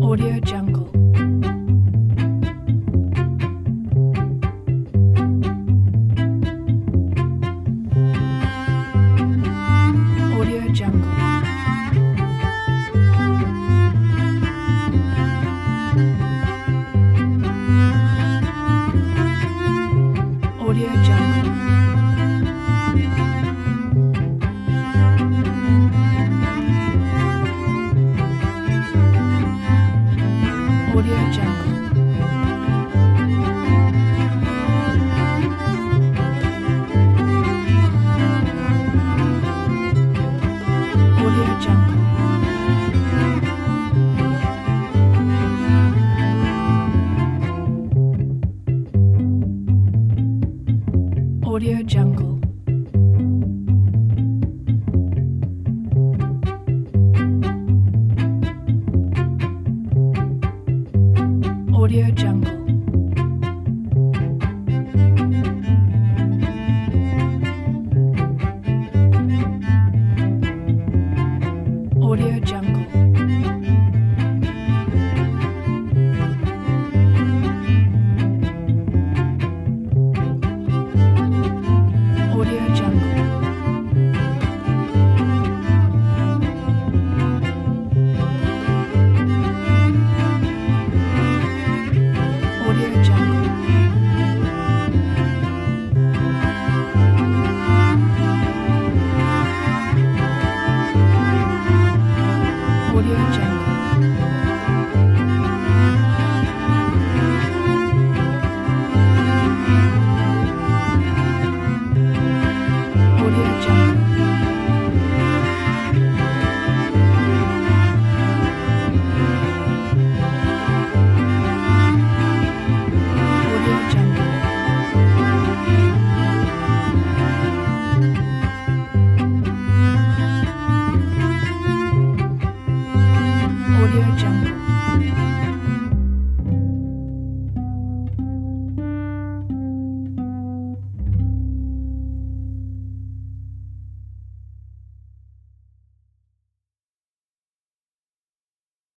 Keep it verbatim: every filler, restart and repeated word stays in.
Audio Jungle. Audio Jungle. Audio Jungle. Audio Jungle. Audio Jungle. Audio Jungle. Audio Jungle. Audio Jungle. Audio Jungle. Audio Jungle. Audio Jungle. Audio Jungle. Audio Jungle. Audio Jungle.